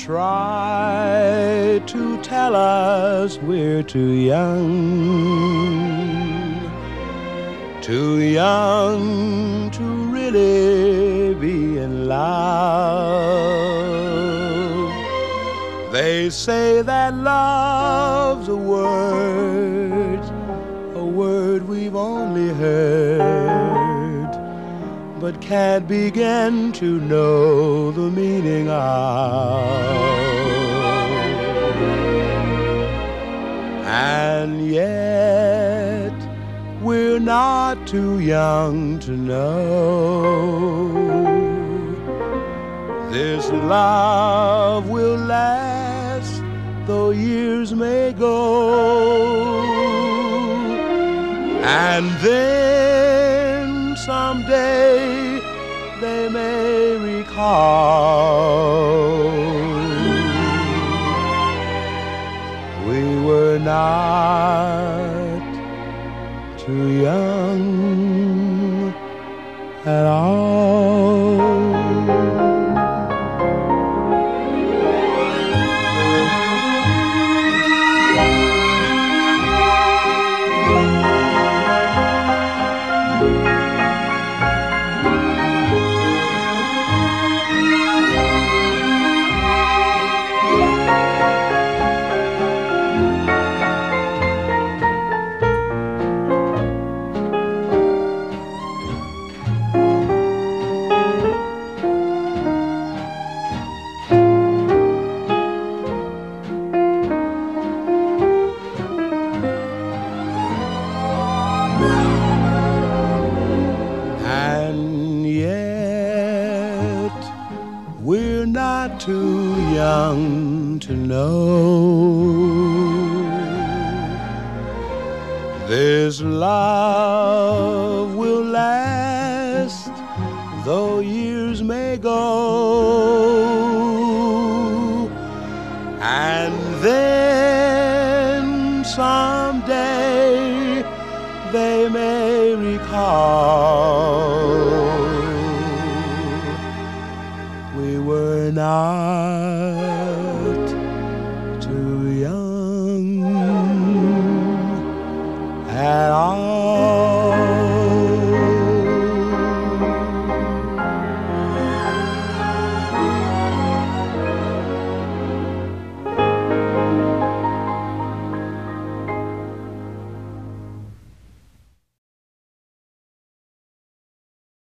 try to tell us we're too young to really be in love. They say that love's a word we've only heard, but can't begin to know the meaning of. And yet we're not too young to know this love will last though years may go. And then someday they may recall we were not too young at all. We're not too young to know this love will last though years may go. And then someday they may recall we were not